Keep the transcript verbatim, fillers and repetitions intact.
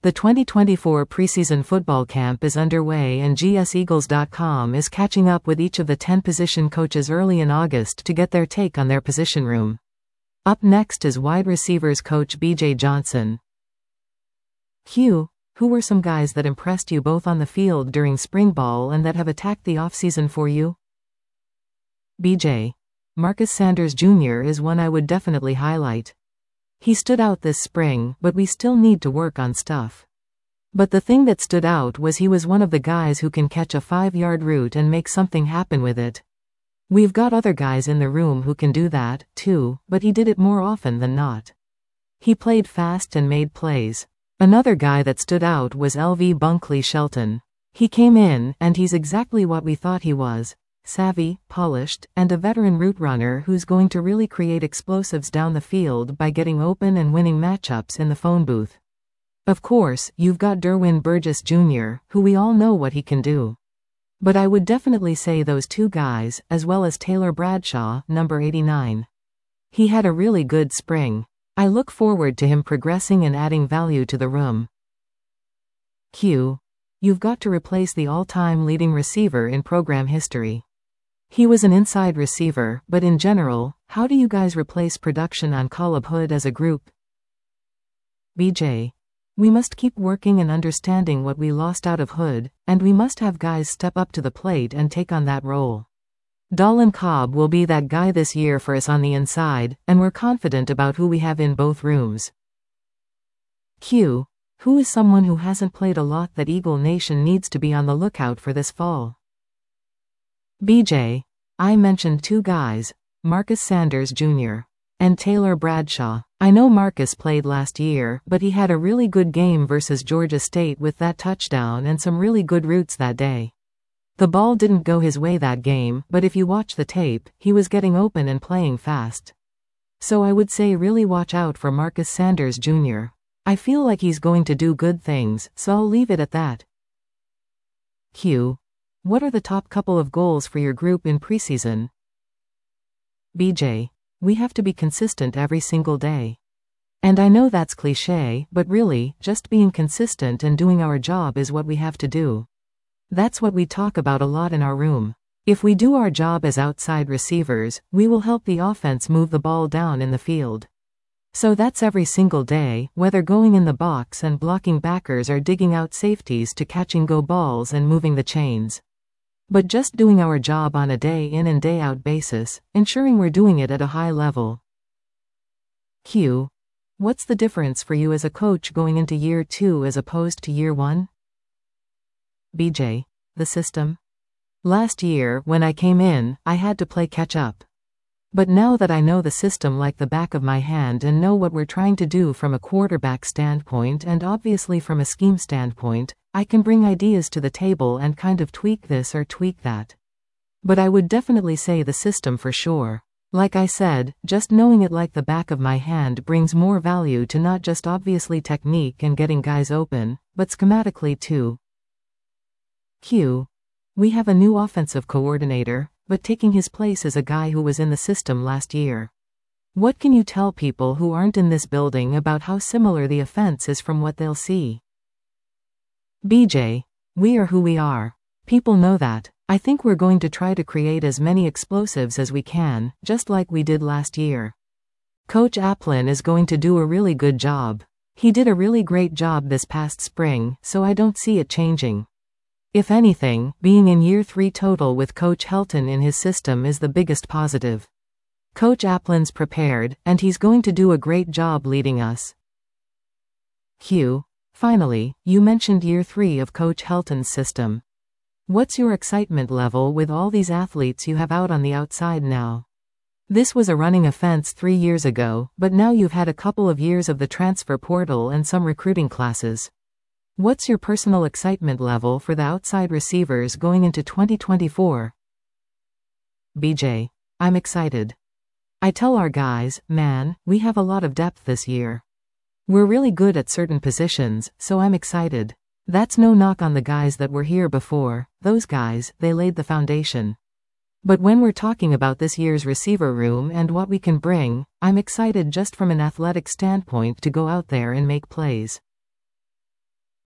The twenty twenty-four preseason football camp is underway and G S Eagles dot com is catching up with each of the ten position coaches early in August to get their take on their position room. Up next is wide receivers coach B J Johnson. Q. Who were some guys that impressed you both on the field during spring ball and that have attacked the offseason for you? B J. Marcus Sanders Junior is one I would definitely highlight. He stood out this spring, but we still need to work on stuff. But the thing that stood out was he was one of the guys who can catch a five-yard route and make something happen with it. We've got other guys in the room who can do that, too, but he did it more often than not. He played fast and made plays. Another guy that stood out was L V Bunkley Shelton. He came in, and he's exactly what we thought he was. Savvy, polished, and a veteran route runner who's going to really create explosives down the field by getting open and winning matchups in the phone booth. Of course, you've got Derwin Burgess Junior, who we all know what he can do. But I would definitely say those two guys, as well as Taylor Bradshaw, number eighty-nine. He had a really good spring. I look forward to him progressing and adding value to the room. Q. You've got to replace the all-time leading receiver in program history. He was an inside receiver, but in general, how do you guys replace production on Caleb Hood as a group? B J. We must keep working and understanding what we lost out of Hood, and we must have guys step up to the plate and take on that role. Dolan Cobb will be that guy this year for us on the inside, and we're confident about who we have in both rooms. Q. Who is someone who hasn't played a lot that Eagle Nation needs to be on the lookout for this fall? B J. I mentioned two guys, Marcus Sanders Junior and Taylor Bradshaw. I know Marcus played last year, but he had a really good game versus Georgia State with that touchdown and some really good routes that day. The ball didn't go his way that game, but if you watch the tape, he was getting open and playing fast. So I would say really watch out for Marcus Sanders Junior I feel like he's going to do good things, so I'll leave it at that. Q. What are the top couple of goals for your group in preseason? B J. We have to be consistent every single day. And I know that's cliché, but really, just being consistent and doing our job is what we have to do. That's what we talk about a lot in our room. If we do our job as outside receivers, we will help the offense move the ball down in the field. So that's every single day, whether going in the box and blocking backers or digging out safeties to catching go balls and moving the chains. But just doing our job on a day in and day out basis, ensuring we're doing it at a high level. Q. What's the difference for you as a coach going into year two as opposed to year one? B J. The system. Last year, when I came in, I had to play catch up. But now that I know the system like the back of my hand and know what we're trying to do from a quarterback standpoint and obviously from a scheme standpoint, I can bring ideas to the table and kind of tweak this or tweak that. But I would definitely say the system for sure. Like I said, just knowing it like the back of my hand brings more value to not just obviously technique and getting guys open, but schematically too. Q. We have a new offensive coordinator, but taking his place is a guy who was in the system last year. What can you tell people who aren't in this building about how similar the offense is from what they'll see? B J. We are who we are. People know that. I think we're going to try to create as many explosives as we can, just like we did last year. Coach Applin is going to do a really good job. He did a really great job this past spring, so I don't see it changing. If anything, being in year three total with Coach Helton in his system is the biggest positive. Coach Applin's prepared, and he's going to do a great job leading us. Q. Finally, you mentioned year three of Coach Helton's system. What's your excitement level with all these athletes you have out on the outside now? This was a running offense three years ago, but now you've had a couple of years of the transfer portal and some recruiting classes. What's your personal excitement level for the outside receivers going into twenty twenty-four? B J. I'm excited. I tell our guys, man, we have a lot of depth this year. We're really good at certain positions, so I'm excited. That's no knock on the guys that were here before, those guys, they laid the foundation. But when we're talking about this year's receiver room and what we can bring, I'm excited just from an athletic standpoint to go out there and make plays.